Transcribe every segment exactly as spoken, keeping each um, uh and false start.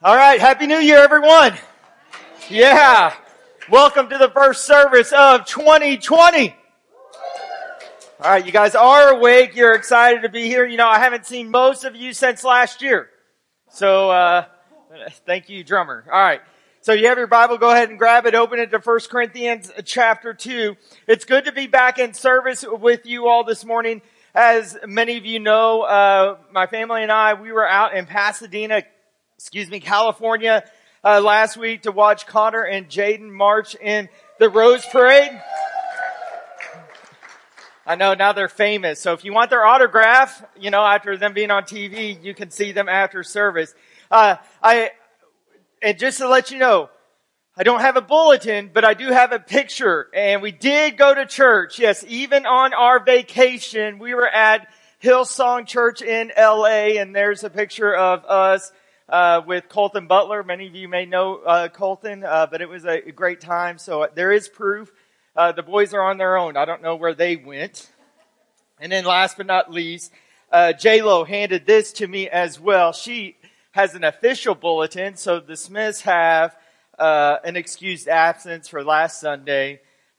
All right, Happy New Year, everyone. Yeah. Welcome to the first service of twenty twenty. All right, you guys are awake. You're excited to be here. You know, I haven't seen most of you since last year. So, uh, thank you, drummer. All right. So you have your Bible, go ahead and grab it, open it to First Corinthians chapter two. It's good to be back in service with you all this morning. As many of you know, uh, my family and I, we were out in Pasadena, excuse me, California, uh, last week to watch Connor and Jaden march in the Rose Parade. I know now they're famous. So if you want their autograph, you know, after them being on T V, you can see them after service. Uh, I, and just to let you know, I don't have a bulletin, but I do have a picture. And we did go to church. Yes, even on our vacation, we were at Hillsong Church in L A, and there's a picture of us uh with Colton Butler. Many of you may know uh Colton, uh but it was a great time. So there is proof. Uh the boys are on their own. I don't know where they went. And then last but not least, uh J-Lo handed this to me as well. She has an official bulletin. So the Smiths have uh an excused absence for last Sunday.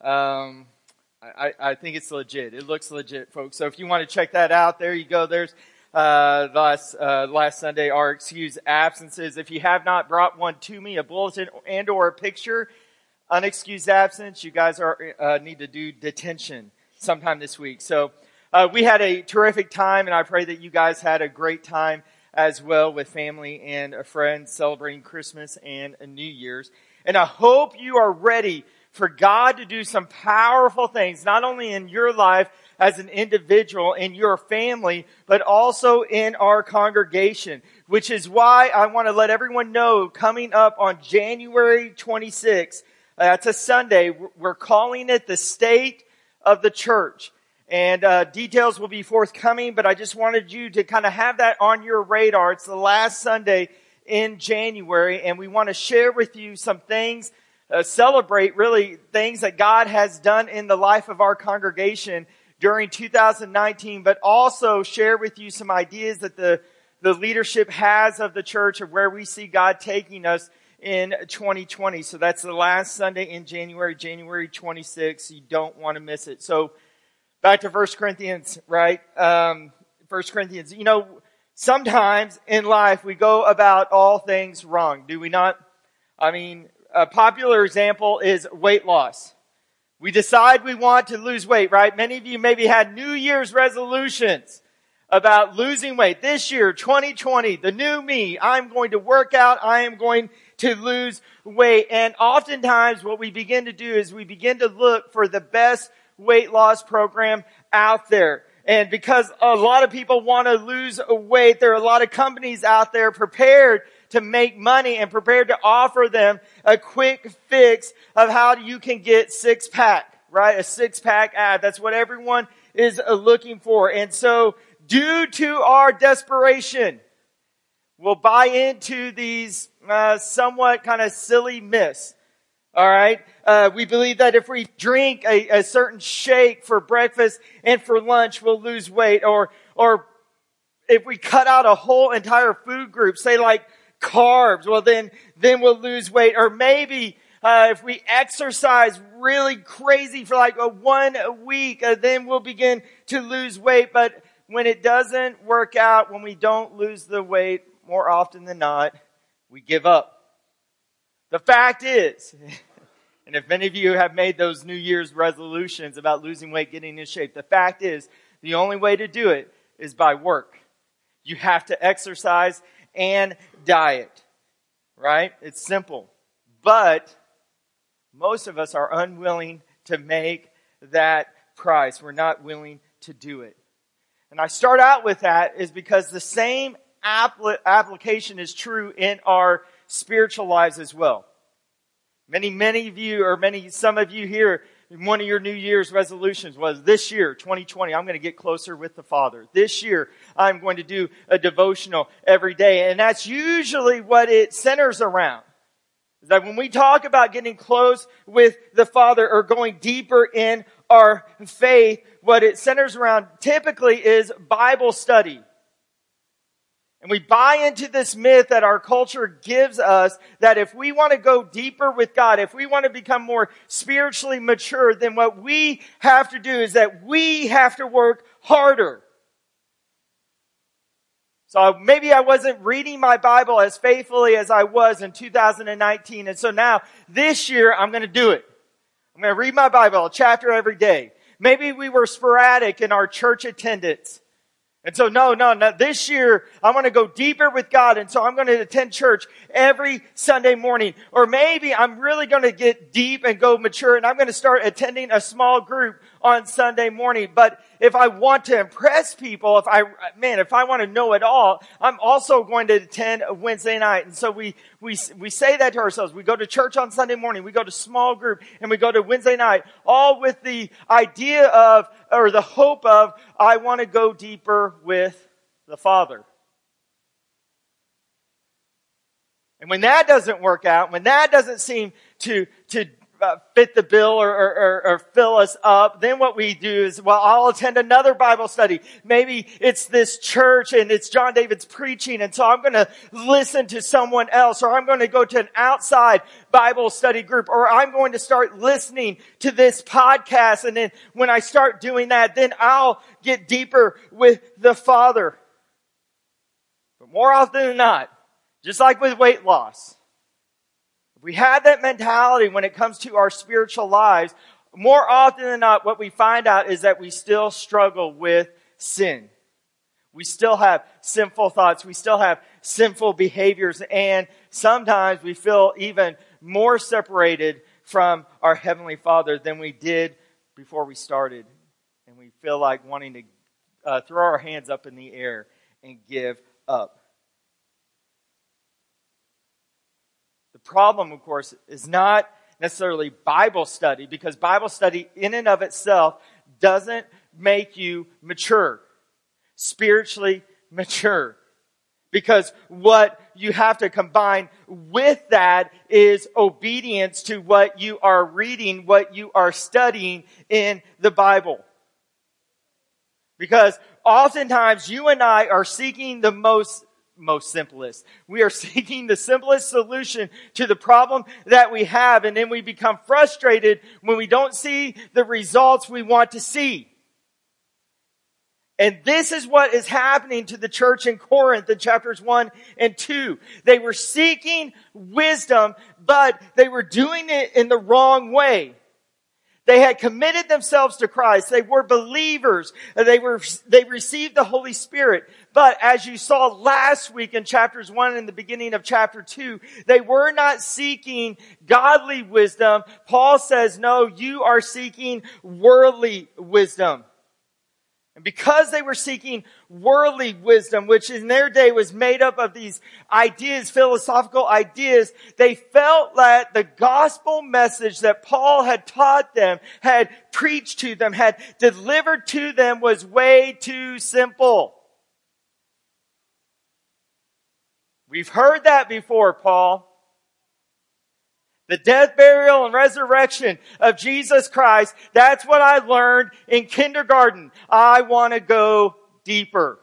Um I, I think it's legit. It looks legit, folks. So if you want to check that out, there you go. There's Uh, last, uh, last Sunday, our excused absences. If you have not brought one to me, a bulletin and or a picture, unexcused absence, you guys are, uh, need to do detention sometime this week. So, uh, we had a terrific time, and I pray that you guys had a great time as well with family and friends celebrating Christmas and New Year's. And I hope you are ready for God to do some powerful things, not only in your life as an individual, in your family, but also in our congregation, which is why I want to let everyone know, coming up on January twenty-sixth, that's uh, a Sunday, we're calling it the State of the Church. And uh details will be forthcoming, but I just wanted you to kind of have that on your radar. It's the last Sunday in January, and we want to share with you some things, uh, celebrate really things that God has done in the life of our congregation during two thousand nineteen, but also share with you some ideas that the, the leadership has of the church of where we see God taking us in twenty twenty. So that's the last Sunday in January, January twenty-sixth. You don't want to miss it. So back to First Corinthians, right? Um, First Corinthians, you know, sometimes in life we go about all things wrong, do we not? I mean, a popular example is weight loss. We decide we want to lose weight, right? Many of you maybe had New Year's resolutions about losing weight. This year, twenty twenty, the new me, I'm going to work out, I am going to lose weight. And oftentimes what we begin to do is we begin to look for the best weight loss program out there. And because a lot of people want to lose weight, there are a lot of companies out there prepared to make money and prepared to offer them a quick fix of how you can get six pack, right? A six pack ad. That's what everyone is looking for. And so due to our desperation, we'll buy into these uh, somewhat kind of silly myths. All right. Uh, we believe that if we drink a, a certain shake for breakfast and for lunch, we'll lose weight. Or, or if we cut out a whole entire food group, say like carbs, well then, then we'll lose weight. Or maybe, uh, if we exercise really crazy for like a one week, uh, then we'll begin to lose weight. But when it doesn't work out, when we don't lose the weight, more often than not, we give up. The fact is, and if many of you have made those New Year's resolutions about losing weight, getting in shape, the fact is, the only way to do it is by work. You have to exercise and diet, right? It's simple. But most of us are unwilling to make that price. We're not willing to do it. And I start out with that is because the same apl- application is true in our spiritual lives as well. Many, many of you, or many, some of you here, one of your New Year's resolutions was this year, twenty twenty, I'm going to get closer with the Father. This year, I'm going to do a devotional every day. And that's usually what it centers around. Is that when we talk about getting close with the Father or going deeper in our faith, what it centers around typically is Bible study. And we buy into this myth that our culture gives us that if we want to go deeper with God, if we want to become more spiritually mature, then what we have to do is that we have to work harder. So maybe I wasn't reading my Bible as faithfully as I was in two thousand nineteen. And so now this year I'm going to do it. I'm going to read my Bible a chapter every day. Maybe we were sporadic in our church attendance. And so no, no, no, this year I'm going to go deeper with God. And so I'm going to attend church every Sunday morning. Or maybe I'm really going to get deep and go mature and I'm going to start attending a small group on Sunday morning. But if I want to impress people, if I, man, if I want to know it all, I'm also going to attend a Wednesday night. And so we, we, we say that to ourselves. We go to church on Sunday morning, we go to small group, and we go to Wednesday night, all with the idea of, or the hope of, I want to go deeper with the Father. And when that doesn't work out, when that doesn't seem to, to, Uh, fit the bill or, or, or fill us up, then what we do is, well, I'll attend another Bible study. Maybe it's this church and it's John David's preaching, and so I'm going to listen to someone else, or I'm going to go to an outside Bible study group, or I'm going to start listening to this podcast, and then when I start doing that, then I'll get deeper with the Father. But more often than not, just like with weight loss, if we have that mentality when it comes to our spiritual lives, more often than not, what we find out is that we still struggle with sin. We still have sinful thoughts. We still have sinful behaviors. And sometimes we feel even more separated from our Heavenly Father than we did before we started. And we feel like wanting to uh, throw our hands up in the air and give up. The problem, of course, is not necessarily Bible study, because Bible study in and of itself doesn't make you mature, spiritually mature. Because what you have to combine with that is obedience to what you are reading, what you are studying in the Bible. Because oftentimes you and I are seeking the most most simplest. We are seeking the simplest solution to the problem that we have, and then we become frustrated when we don't see the results we want to see. And this is what is happening to the church in Corinth in chapters one and two. They were seeking wisdom, but they were doing it in the wrong way. They had committed themselves to Christ. They were believers. They were, they received the Holy Spirit. But as you saw last week in chapters one and the beginning of chapter two, they were not seeking godly wisdom. Paul says, no, you are seeking worldly wisdom. And because they were seeking worldly wisdom, which in their day was made up of these ideas, philosophical ideas, they felt that the gospel message that Paul had taught them, had preached to them, had delivered to them was way too simple. We've heard that before, Paul. The death, burial, and resurrection of Jesus Christ, that's what I learned in kindergarten. I want to go deeper.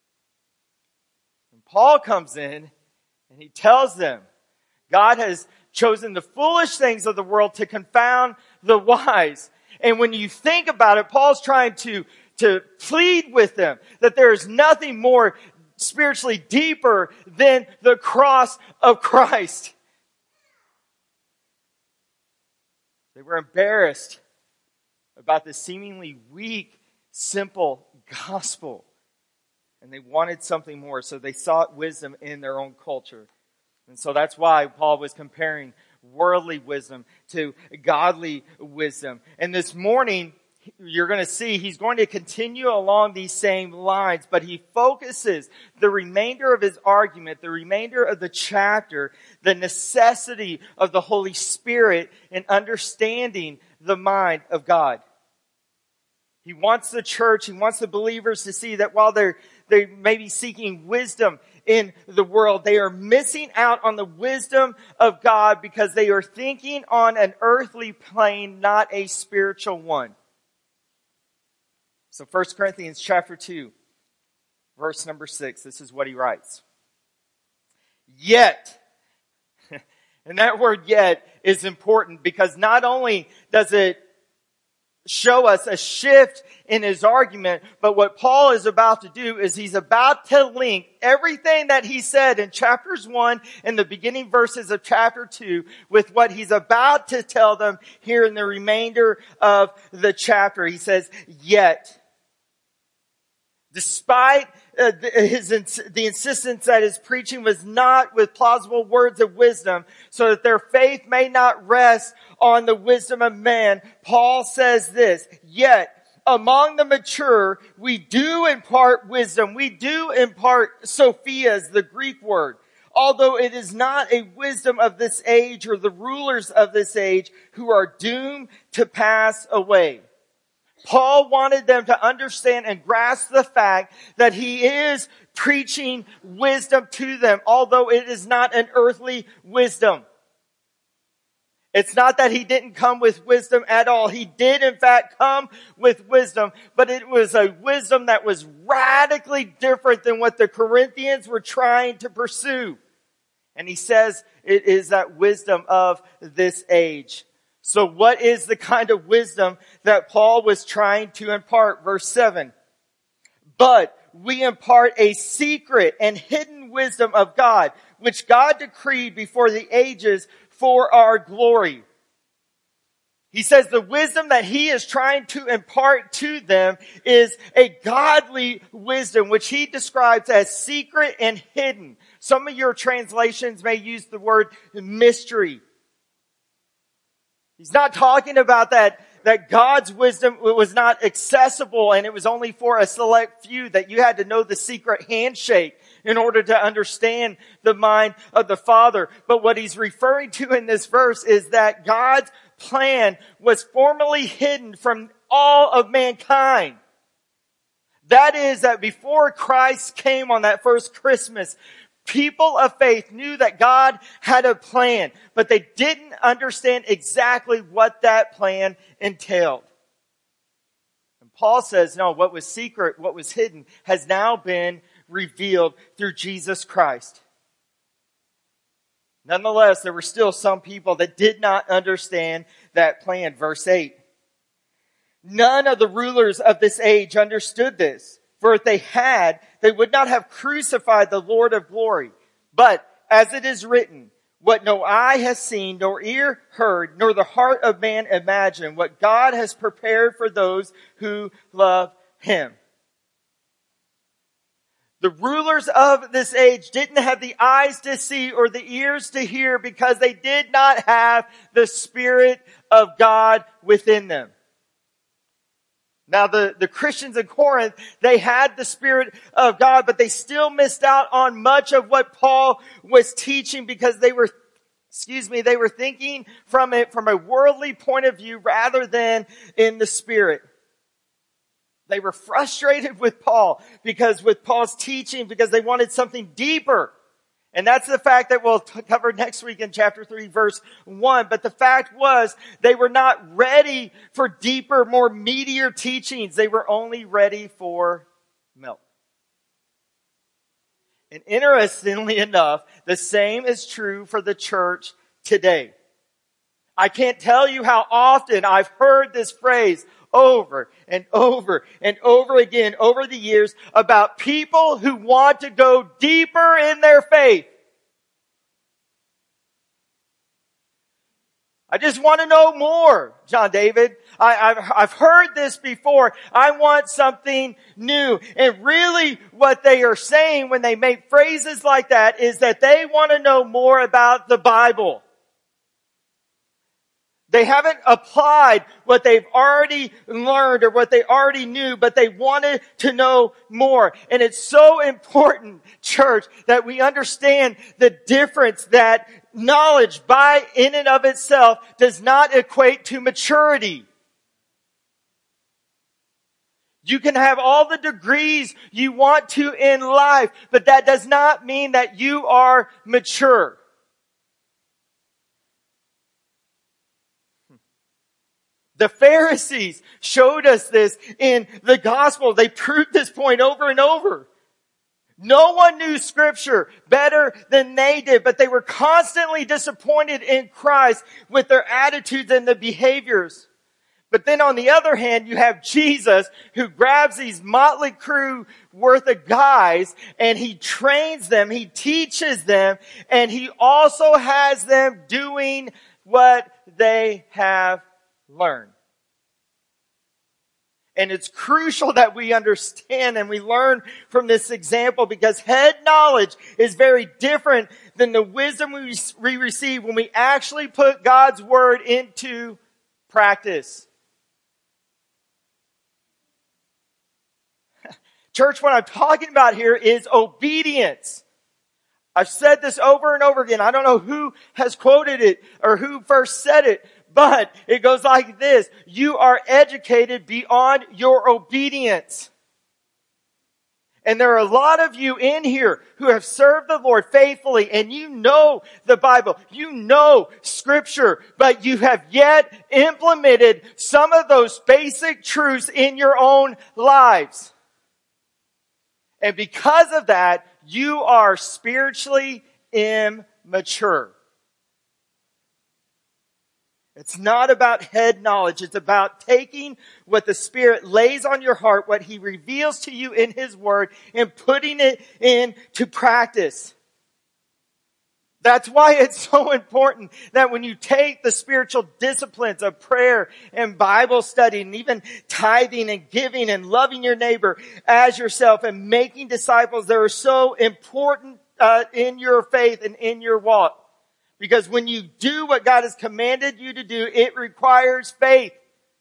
And Paul comes in and he tells them, God has chosen the foolish things of the world to confound the wise. And when you think about it, Paul's trying to, to plead with them that there is nothing more spiritually deeper than the cross of Christ. They were embarrassed about the seemingly weak, simple gospel. And they wanted something more, so they sought wisdom in their own culture. And so that's why Paul was comparing worldly wisdom to godly wisdom. And this morning, you're going to see he's going to continue along these same lines, but he focuses the remainder of his argument, the remainder of the chapter, the necessity of the Holy Spirit in understanding the mind of God. He wants the church, he wants the believers to see that while they're they may be seeking wisdom in the world, they are missing out on the wisdom of God because they are thinking on an earthly plane, not a spiritual one. So First Corinthians chapter two, verse number six, this is what he writes. Yet. And that word yet is important because not only does it show us a shift in his argument, but what Paul is about to do is he's about to link everything that he said in chapters one and the beginning verses of chapter two with what he's about to tell them here in the remainder of the chapter. He says, yet. Despite uh, his, the insistence that his preaching was not with plausible words of wisdom, so that their faith may not rest on the wisdom of man, Paul says this, yet among the mature, we do impart wisdom. We do impart Sophias, the Greek word. Although it is not a wisdom of this age or the rulers of this age who are doomed to pass away. Paul wanted them to understand and grasp the fact that he is preaching wisdom to them, although it is not an earthly wisdom. It's not that he didn't come with wisdom at all. He did in fact come with wisdom, but it was a wisdom that was radically different than what the Corinthians were trying to pursue. And he says it is that wisdom of this age. So what is the kind of wisdom that Paul was trying to impart? Verse seven. But we impart a secret and hidden wisdom of God, which God decreed before the ages for our glory. He says the wisdom that he is trying to impart to them is a godly wisdom, which he describes as secret and hidden. Some of your translations may use the word mystery. He's not talking about that, that God's wisdom was not accessible and it was only for a select few, that you had to know the secret handshake in order to understand the mind of the Father. But what he's referring to in this verse is that God's plan was formerly hidden from all of mankind. That is that before Christ came on that first Christmas, people of faith knew that God had a plan, but they didn't understand exactly what that plan entailed. And Paul says, no, what was secret, what was hidden, has now been revealed through Jesus Christ. Nonetheless, there were still some people that did not understand that plan. Verse eight. None of the rulers of this age understood this. For if they had, they would not have crucified the Lord of glory. But as it is written, what no eye has seen, nor ear heard, nor the heart of man imagined, what God has prepared for those who love him. The rulers of this age didn't have the eyes to see or the ears to hear because they did not have the Spirit of God within them. Now the, the Christians in Corinth, they had the Spirit of God, but they still missed out on much of what Paul was teaching because they were, excuse me, they were thinking from it from a worldly point of view rather than in the Spirit. They were frustrated with Paul because with Paul's teaching because they wanted something deeper. And that's the fact that we'll t- cover next week in chapter three, verse one. But the fact was, they were not ready for deeper, more meatier teachings. They were only ready for milk. And interestingly enough, the same is true for the church today. I can't tell you how often I've heard this phrase over and over and over again over the years about people who want to go deeper in their faith. I just want to know more, John David. I, I've, I've heard this before. I want something new. And really what they are saying when they make phrases like that is that they want to know more about the Bible. They haven't applied what they've already learned or what they already knew, but they wanted to know more. And it's so important, church, that we understand the difference that knowledge by in and of itself does not equate to maturity. You can have all the degrees you want to in life, but that does not mean that you are mature. The Pharisees showed us this in the gospel. They proved this point over and over. No one knew Scripture better than they did, but they were constantly disappointed in Christ with their attitudes and the behaviors. But then on the other hand, you have Jesus who grabs these motley crew worth of guys and he trains them, he teaches them, and he also has them doing what they have learned. And it's crucial that we understand and we learn from this example, because head knowledge is very different than the wisdom we receive when we actually put God's word into practice. Church, what I'm talking about here is obedience. I've said this over and over again. I don't know who has quoted it or who first said it, but it goes like this. You are educated beyond your obedience. And there are a lot of you in here who have served the Lord faithfully, and you know the Bible, you know Scripture, but you have yet implemented some of those basic truths in your own lives. And because of that, you are spiritually immature. It's not about head knowledge. It's about taking what the Spirit lays on your heart, what He reveals to you in His Word, and putting it into practice. That's why it's so important that when you take the spiritual disciplines of prayer and Bible study and even tithing and giving and loving your neighbor as yourself and making disciples, they are so important uh, in your faith and in your walk. Because when you do what God has commanded you to do, it requires faith.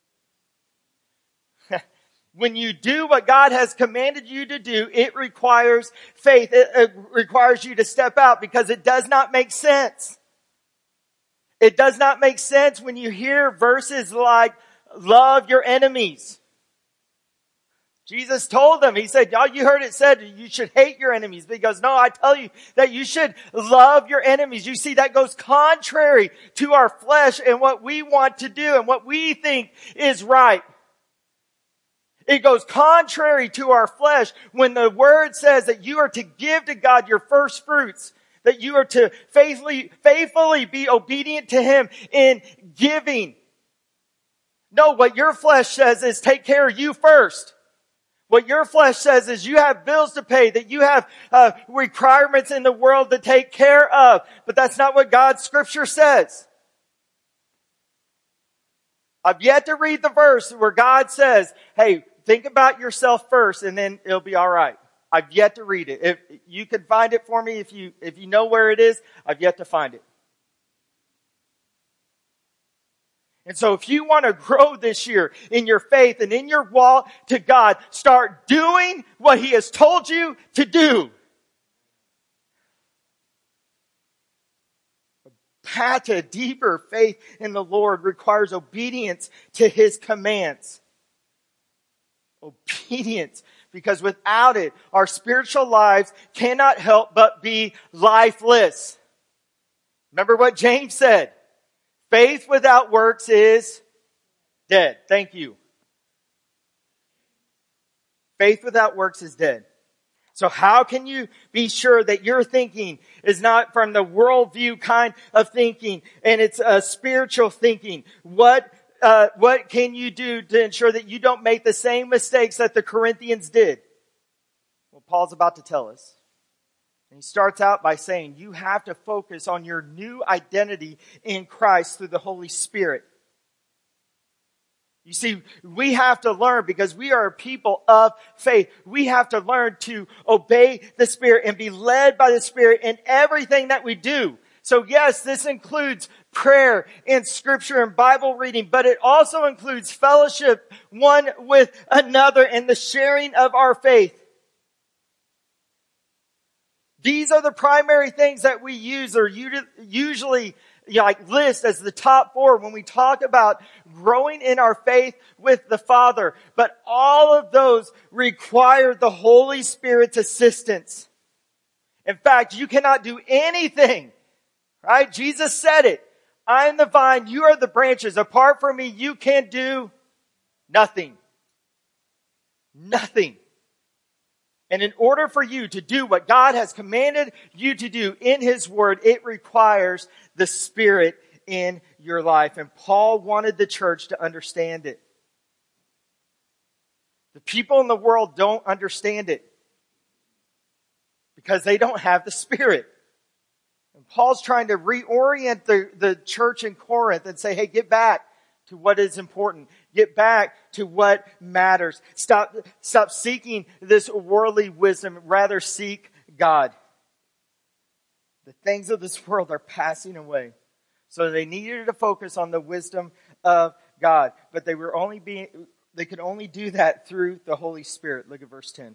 When you do what God has commanded you to do, it requires faith. It, it requires you to step out, because it does not make sense. It does not make sense when you hear verses like, love your enemies. Jesus told them, He said, y'all, you heard it said you should hate your enemies. But He goes, no, I tell you that you should love your enemies. You see, that goes contrary to our flesh and what we want to do and what we think is right. It goes contrary to our flesh when the Word says that you are to give to God your first fruits, that you are to faithfully, faithfully be obedient to Him in giving. No, what your flesh says is take care of you first. What your flesh says is you have bills to pay, that you have uh, requirements in the world to take care of. But that's not what God's Scripture says. I've yet to read the verse where God says, hey, think about yourself first and then it'll be all right. I've yet to read it. If you can find it for me, if you, if you know where it is, I've yet to find it. And so if you want to grow this year in your faith and in your walk to God, start doing what He has told you to do. A path to deeper faith in the Lord requires obedience to His commands. Obedience. Because without it, our spiritual lives cannot help but be lifeless. Remember what James said. Faith without works is dead. Thank you. Faith without works is dead. So how can you be sure that your thinking is not from the worldview kind of thinking and it's a spiritual thinking? What uh, what can you do to ensure that you don't make the same mistakes that the Corinthians did? Well, Paul's about to tell us. And he starts out by saying, you have to focus on your new identity in Christ through the Holy Spirit. You see, we have to learn, because we are a people of faith. We have to learn to obey the Spirit and be led by the Spirit in everything that we do. So yes, this includes prayer and Scripture and Bible reading, but it also includes fellowship one with another and the sharing of our faith. These are the primary things that we use or usually you know, like list as the top four when we talk about growing in our faith with the Father. But all of those require the Holy Spirit's assistance. In fact, you cannot do anything, right? Jesus said it. I am the vine, you are the branches. Apart from me, you can do nothing. Nothing. And in order for you to do what God has commanded you to do in His Word, it requires the Spirit in your life. And Paul wanted the church to understand it. The people in the world don't understand it because they don't have the Spirit. And Paul's trying to reorient the, the church in Corinth and say, hey, get back to what is important. Get back to what matters. Stop, stop seeking this worldly wisdom. Rather seek God. The things of this world are passing away. So they needed to focus on the wisdom of God. But they were only being, they could only do that through the Holy Spirit. Look at verse ten.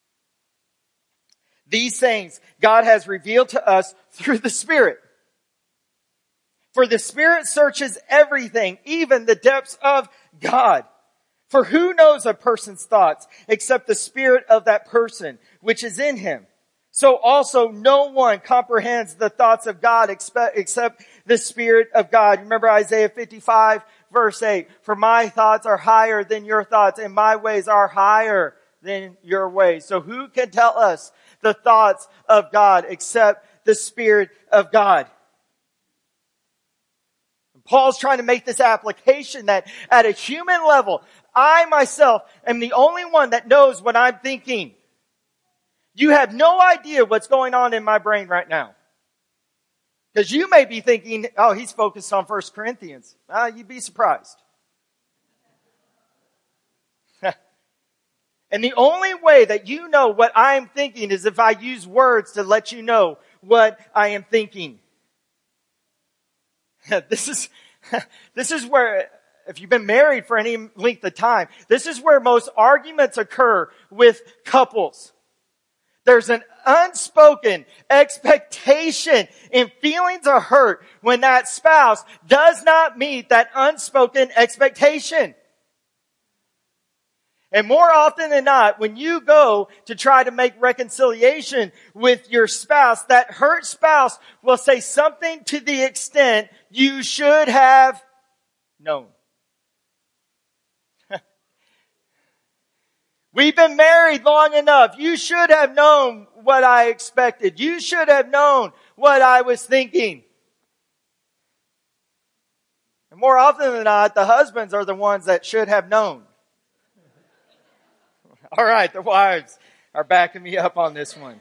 These things God has revealed to us through the Spirit. For the Spirit searches everything, even the depths of God. For who knows a person's thoughts except the spirit of that person which is in him? So also no one comprehends the thoughts of God except the Spirit of God. Remember Isaiah fifty-five verse eight. For my thoughts are higher than your thoughts, and my ways are higher than your ways. So who can tell us the thoughts of God except the Spirit of God? Paul's trying to make this application that at a human level, I myself am the only one that knows what I'm thinking. You have no idea what's going on in my brain right now. Because you may be thinking, oh, he's focused on First Corinthians. Uh, you'd be surprised. And the only way that you know what I am thinking is if I use words to let you know what I am thinking. This is, this is where, if you've been married for any length of time, this is where most arguments occur with couples. There's an unspoken expectation and feelings of hurt when that spouse does not meet that unspoken expectation. And more often than not, when you go to try to make reconciliation with your spouse, that hurt spouse will say something to the extent, you should have known. We've been married long enough. You should have known what I expected. You should have known what I was thinking. And more often than not, the husbands are the ones that should have known. All right, the wives are backing me up on this one.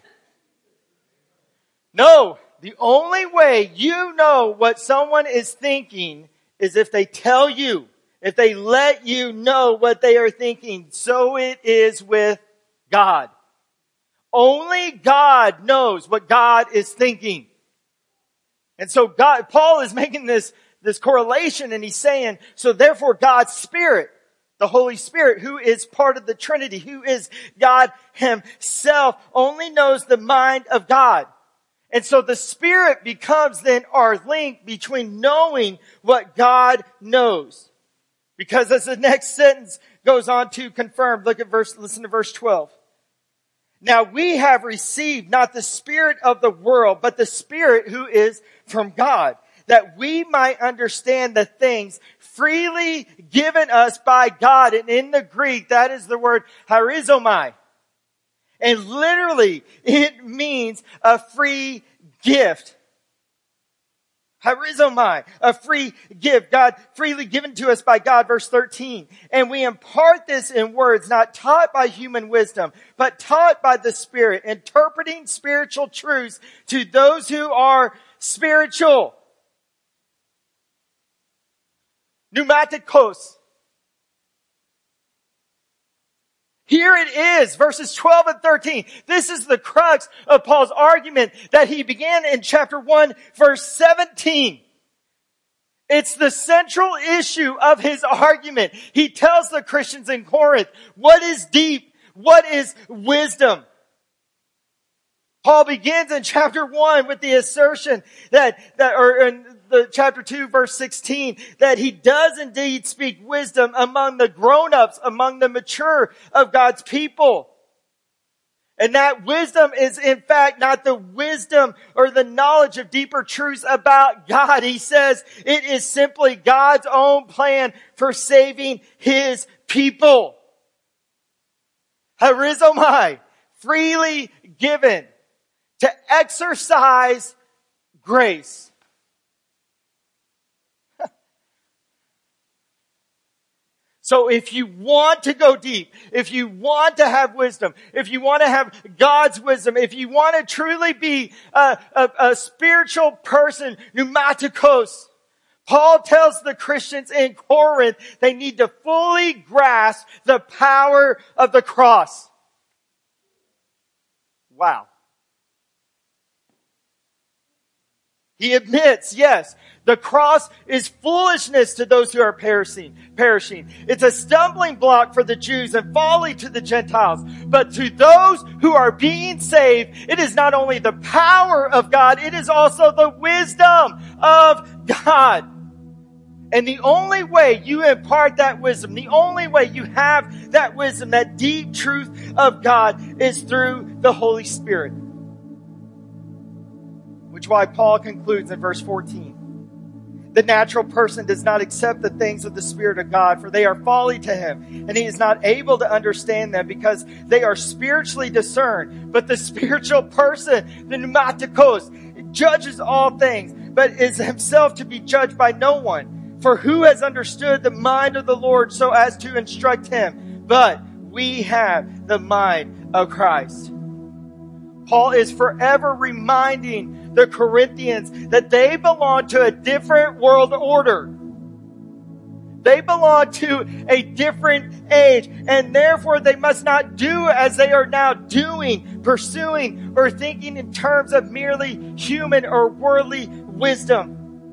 No, the only way you know what someone is thinking is if they tell you, if they let you know what they are thinking. So it is with God. Only God knows what God is thinking. And so God, Paul is making this, this correlation, and he's saying, so therefore God's Spirit, the Holy Spirit, who is part of the Trinity, who is God Himself, only knows the mind of God. And so the Spirit becomes then our link between knowing what God knows. Because as the next sentence goes on to confirm, look at verse, listen to verse twelve. Now we have received not the spirit of the world, but the Spirit who is from God, that we might understand the things freely given us by God. And in the Greek, that is the word charizomai. And literally, it means a free gift. Charizomai, a free gift. God freely given to us by God, verse thirteen. And we impart this in words not taught by human wisdom, but taught by the Spirit, interpreting spiritual truths to those who are spiritual. Pneumatikos. Here it is, verses twelve and thirteen. This is the crux of Paul's argument that he began in chapter one, verse seventeen. It's the central issue of his argument. He tells the Christians in Corinth, what is deep? What is wisdom? Paul begins in chapter one with the assertion that, that or in the chapter two, verse sixteen, that he does indeed speak wisdom among the grown-ups, among the mature of God's people. And that wisdom is in fact not the wisdom or the knowledge of deeper truths about God. He says it is simply God's own plan for saving His people. Charizomai. freely given to exercise grace. So if you want to go deep, if you want to have wisdom, if you want to have God's wisdom, if you want to truly be a, a, a spiritual person, pneumatikos, Paul tells the Christians in Corinth they need to fully grasp the power of the cross. Wow. He admits, yes, the cross is foolishness to those who are perishing. Perishing. It's a stumbling block for the Jews and folly to the Gentiles. But to those who are being saved, it is not only the power of God, it is also the wisdom of God. And the only way you impart that wisdom, the only way you have that wisdom, that deep truth of God, is through the Holy Spirit. Which is why Paul concludes in verse fourteen. The natural person does not accept the things of the Spirit of God, for they are folly to him, and he is not able to understand them because they are spiritually discerned. But the spiritual person, the pneumatikos, judges all things, but is himself to be judged by no one. For who has understood the mind of the Lord so as to instruct him? But we have the mind of Christ. Paul is forever reminding the Corinthians that they belong to a different world order. They belong to a different age, and therefore they must not do as they are now doing, pursuing, or thinking in terms of merely human or worldly wisdom.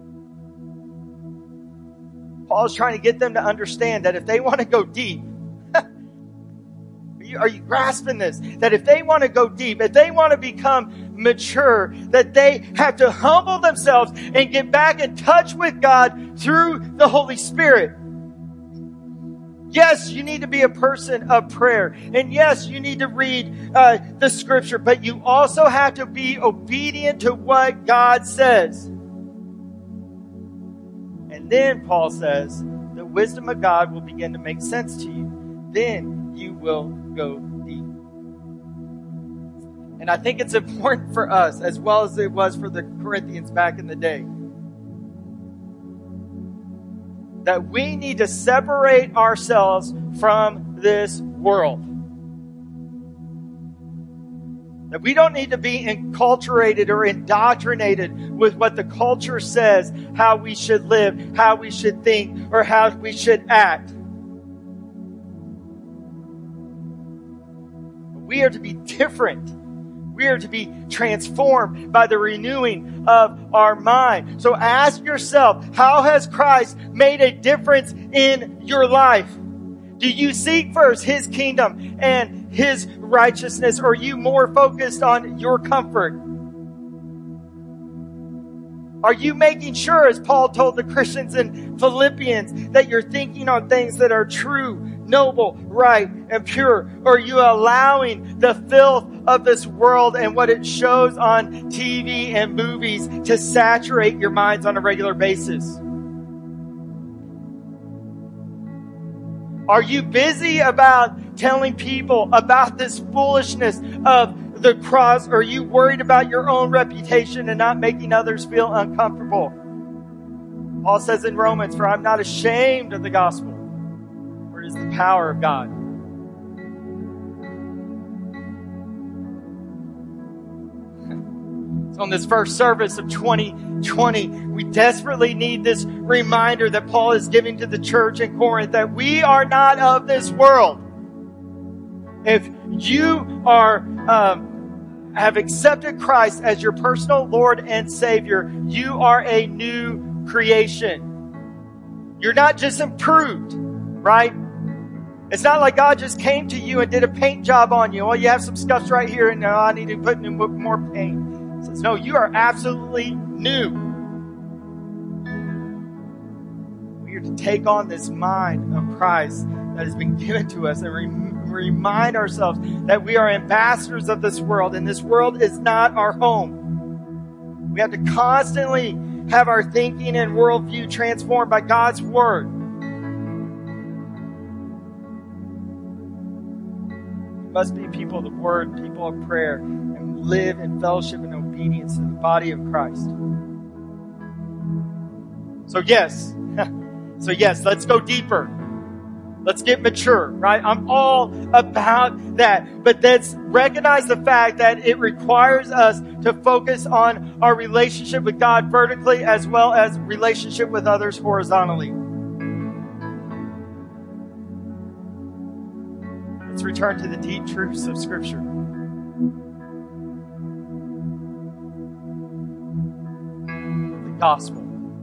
Paul is trying to get them to understand that if they want to go deep, are, you, are you grasping this? That if they want to go deep, if they want to become mature, that they have to humble themselves and get back in touch with God through the Holy Spirit. Yes, you need to be a person of prayer. And yes, you need to read uh, the scripture, but you also have to be obedient to what God says. And then Paul says, the wisdom of God will begin to make sense to you. Then you will go deep. And I think it's important for us, as well as it was for the Corinthians back in the day, that we need to separate ourselves from this world. That we don't need to be enculturated or indoctrinated with what the culture says, how we should live, how we should think, or how we should act. We are to be different. We are to be transformed by the renewing of our mind. So ask yourself, how has Christ made a difference in your life? Do you seek first His kingdom and His righteousness, or are you more focused on your comfort? Are you making sure, as Paul told the Christians in Philippians, that you're thinking on things that are true, noble, right, and pure? Or are you allowing the filth of this world and what it shows on T V and movies to saturate your minds on a regular basis? Are you busy about telling people about this foolishness of the cross? Or are you worried about your own reputation and not making others feel uncomfortable? Paul says in Romans, for I'm not ashamed of the gospel, for it is the power of God. So on this first service of twenty twenty, we desperately need this reminder that Paul is giving to the church in Corinth that we are not of this world. If you are um, have accepted Christ as your personal Lord and Savior, you are a new creation. You're not just improved, right? It's not like God just came to you and did a paint job on you. Well, you have some scuffs right here, and oh, I need to put in more paint. He says, no, you are absolutely new. We are to take on this mind of Christ that has been given to us and re- remind ourselves that we are ambassadors of this world, and this world is not our home. We have to constantly have our thinking and worldview transformed by God's Word. must be people of the Word, people of prayer, and live in fellowship and obedience to the body of Christ. So yes, so yes, let's go deeper. Let's get mature, right? I'm all about that. But let's recognize the fact that it requires us to focus on our relationship with God vertically as well as relationship with others horizontally. Let's return to the deep truths of Scripture. The gospel.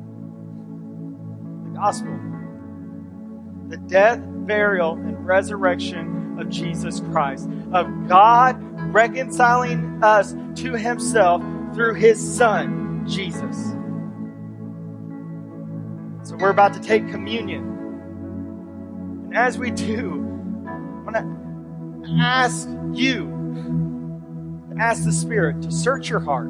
The gospel. The death, burial, and resurrection of Jesus Christ. Of God reconciling us to Himself through His Son, Jesus. So we're about to take communion. And as we do, I'm going to ask you, to ask the Spirit to search your heart.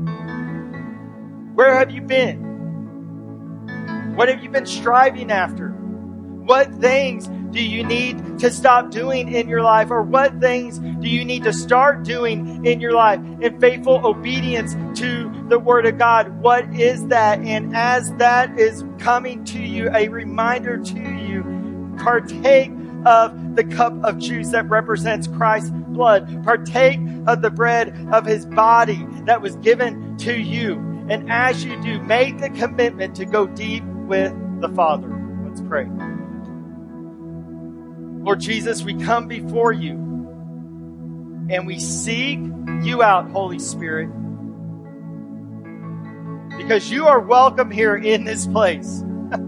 Where have you been? What have you been striving after? What things do you need to stop doing in your life? Or what things do you need to start doing in your life in faithful obedience to the Word of God? What is that? And as that is coming to you, a reminder to you, partake of the cup of juice that represents Christ's blood. Partake of the bread of His body that was given to you. And as you do, make the commitment to go deep with the Father. Let's pray. Lord Jesus, we come before you and we seek you out, Holy Spirit, because you are welcome here in this place.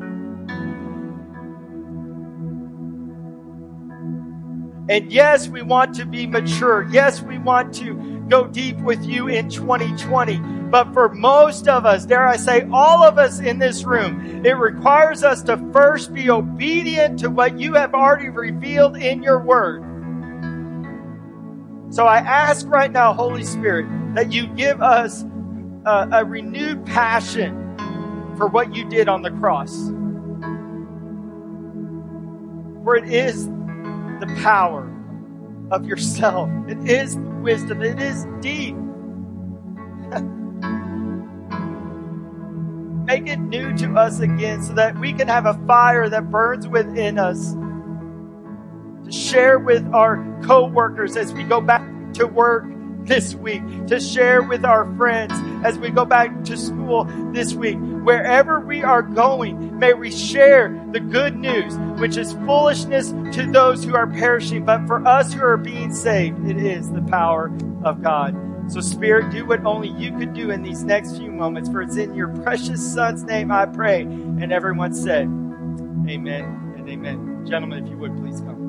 And yes, we want to be mature. Yes, we want to go deep with you in twenty twenty. But for most of us, dare I say, all of us in this room, it requires us to first be obedient to what you have already revealed in your Word. So I ask right now, Holy Spirit, that you give us a, a renewed passion for what you did on the cross. For it is the power of yourself. It is wisdom. It is deep. Make it new to us again so that we can have a fire that burns within us to share with our co-workers as we go back to work this week, to share with our friends as we go back to school this week. Wherever we are going, may we share the good news, which is foolishness to those who are perishing, but for us who are being saved, it is the power of God. So Spirit, do what only you could do in these next few moments, for it's in your precious Son's name I pray. And everyone said, amen and amen. Gentlemen, if you would, please come.